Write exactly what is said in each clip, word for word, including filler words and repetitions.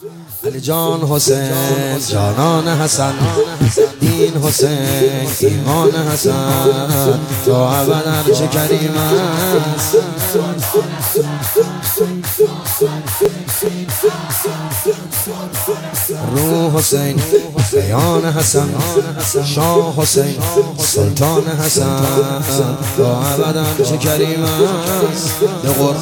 علی جان حسین جانان حسن، دین حسین ایمان حسن، تا ابد چه کریم است. روح حسین بیان حسن، شاه حسین سلطان حسن، تا ابد چه کریم است. بقر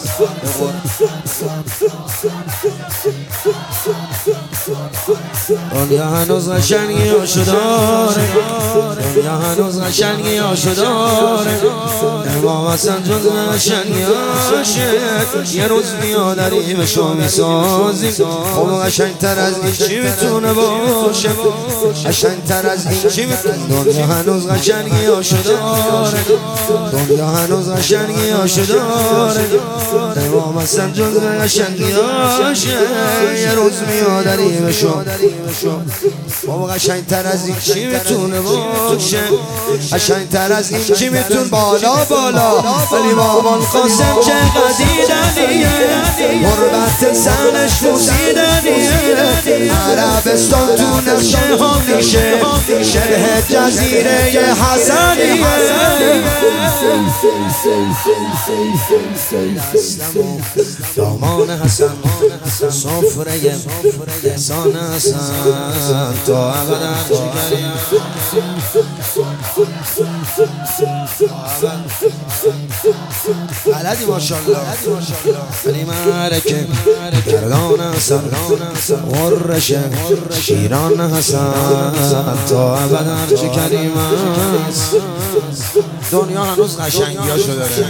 دنیا هنوز قشنگی آشو داره، دنیا هنوز قشنگی آشو داره، امام حسن جز قشنگی آشه. یه روز میادری به شما میسازیم، خب قشنگتر از این چی میتونه باشه، قشنگتر از این چی میتونه. دنیا هنوز قشنگی آشو داره، دنیا هنوز قشنگی آشو داره، امام حسن جز قشنگی آشه. یه روز میادری به شما بابا قشنگتر از این چی میتونه باشه، قشنگتر از این چی میتونه. بالا بالا ولی بابا قاسم چقدر دیدنیه، غربت سنش موسیدنیه، عربستان تو نقشه ها میشه شرح جزیره حسنیه. دامان حسن سفره احسان حسن، تا ابد چه کریم. بلدی ماشاءالله علی معرکه کردان حسن، غرشه شیران حسن، تا ابد چه کریم است. دنیا هنوز قشنگیاشو داره،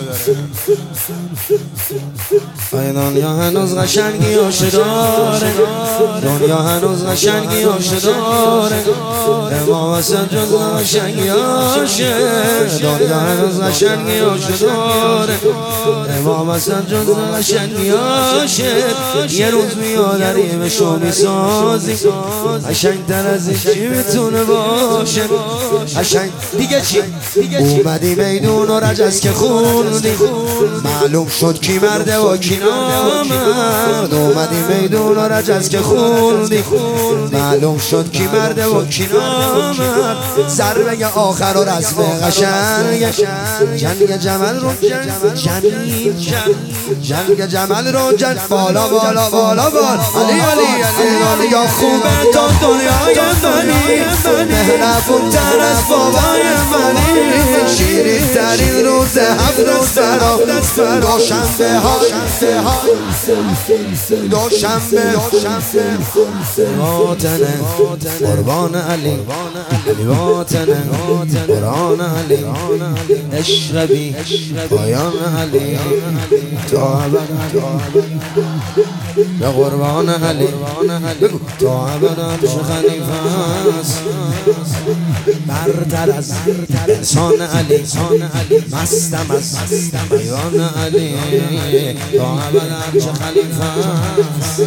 دنیا هنوز قشنگیاشو داره، دنیا هنوز قشنگیاشو داره، امام حسن جز قشنگیاشه. دنیا هنوز قشنگیاشو داره، امام حسن جز قشنگیاشه. یه روز میادری به شما میسازیم، قشنگتر از این چی میتونه باشه، قشنگ دیگه چی. اومدی میدون و رجز که خوندی، معلوم شد کی مرده و کی نامرد. اومدی میدون و رجز که خوندی، معلوم شد کی مرده و کی نامرد. ضربه آخر و رسم قشنگ، جنگ جمل رو جنگ جنگ جمل رو جنگ. بالا بالا بالا بالا علی علی علی یا خوبه تا دنیای منی، مهربون تر از بابای منی، شیرین ترین روز هفت سرا دوشنبه ها دوشنبه وطنه قربان علی، وطنه قرآن علی، اشربی پایان علی، تا ابد به قربان علی، تا ابد چه خلیفه است. برتر از انسان علی، مستم از ایوان علی، تا ابد چه خلیفه است.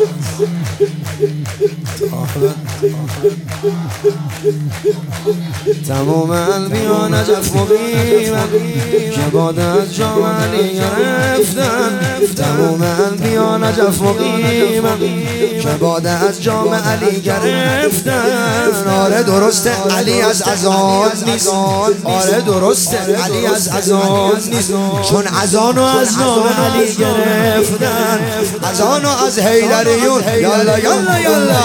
تمام انبیا نجف مقیمن، که باد از جام علی گرفتن. تمام انبیا نجف مقیمن، که باد از جام علی گرفتن. آره درسته علی از اذان نیست، آره درسته علی از اذان نیست، چون اذانو از نام علی گرفتن، اذانو از حیدریون. یالا یالا یالا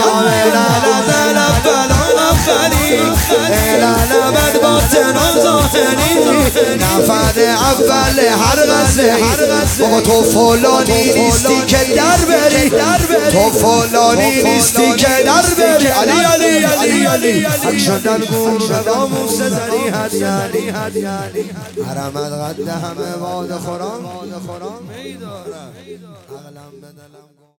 الالبد باطن و ظاهری، نفر اول هر غزه. بابا تو فلانی نیستی که در بری، تو فلانی نیستی که در بری. علی علی علی علی اکشن در گوش ناموس زری هدی علی هدی علی حرمت قد همه باد خوران میدارم.